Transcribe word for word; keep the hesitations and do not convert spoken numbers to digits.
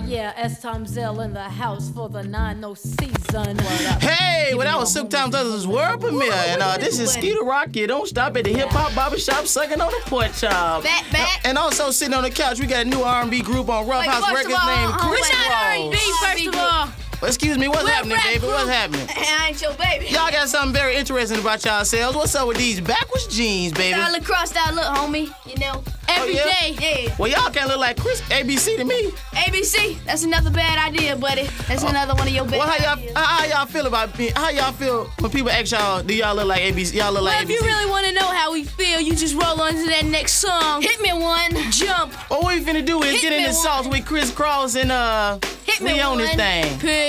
Yeah, S. Tom Zell in the house for the nine oh season. Hey, well, that was Silk Time Brothers' world premiere. And uh, this is Skeeter Rock. You don't stop at the hip hop barbershop sucking on the pork chop. Back, back. And also sitting on the couch, we got a new R and B group on Rough Wait, House first Records of all, named uh, Chris we're not R and B, Rose. first of all. Well, excuse me, what's We're happening, rap baby? group. What's happening? I ain't your baby. Y'all got something very interesting about yourselves. What's up with these backwards jeans, baby? Style across that look, homie. You know, every Oh, day. yeah? yeah. Well, y'all can't look like Chris A B C to me. A B C, that's another bad idea, buddy. That's another one of your bad Well, how y'all ideas. how, how y'all feel about me? How y'all feel when people ask y'all, do y'all look like A B C? Y'all look Well, like if A B C? you really want to know how we feel, you just roll on to that next song. Hit me one. Jump. Well, what we finna do is Hit get in me the one. sauce with Chris Cross and uh, Hit me we on this one. thing. Peace.